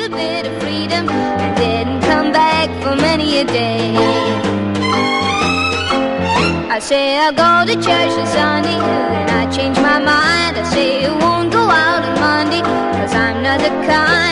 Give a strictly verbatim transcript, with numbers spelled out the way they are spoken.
little bit of freedom and didn't come back for many a day. I say I'll go to church on Sunday, then I change my mind. I say I won't go out on Monday, 'cause I'm not the kind